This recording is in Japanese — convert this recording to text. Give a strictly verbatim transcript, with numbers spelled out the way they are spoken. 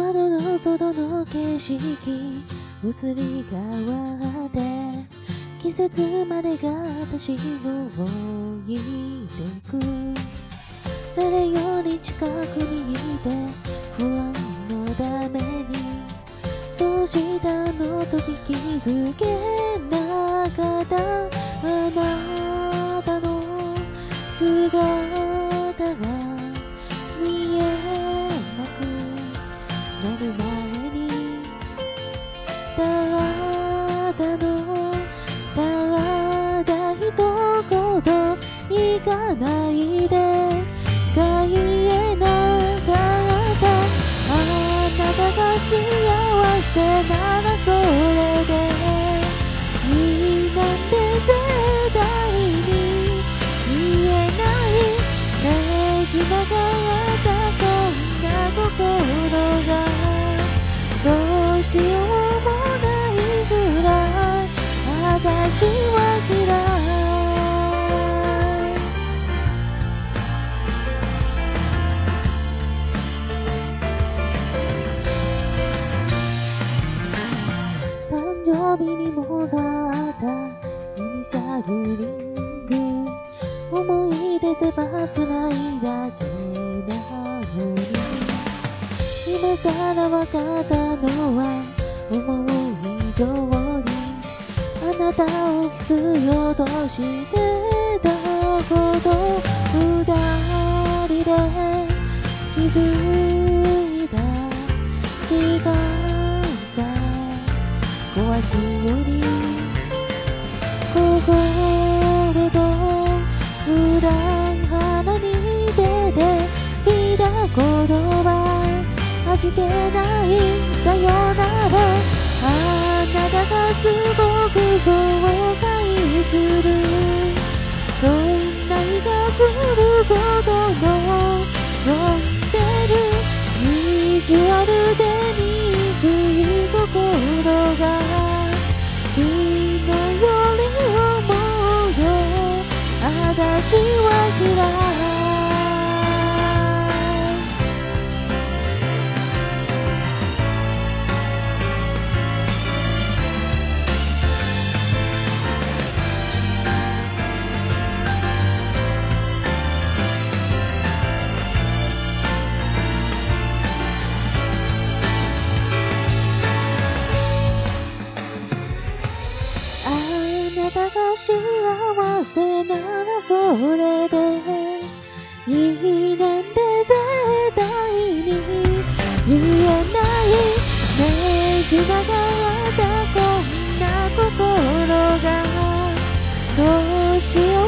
窓の外の景色移り変わって季節までが私の置いてく誰より近くにいて不安のためにどうしたのと聞きづけなかったあなたの姿が見えなくなる前にただのただ一言行かないで帰えなかったあなたが幸せならそれでいいなんて絶対に言えないねじ曲がったこんな心がどうしようもないぐらい私は嫌い誕生日にもらったイニシャルリング思い出せば辛いだけなのに今さらわかったのは思う以上にあなたを必要としてたこと二人で気づいた時間さ壊すように心と裏腹に出てきた言葉味気ないさよならあなたがすごく後悔するそんな日が来ることの望んでる意地悪で憎い心が昨日より思うよ私は嫌いあなたが幸せならそれでいいなんて絶対に言えないねじ曲がったこんな心がどうしよ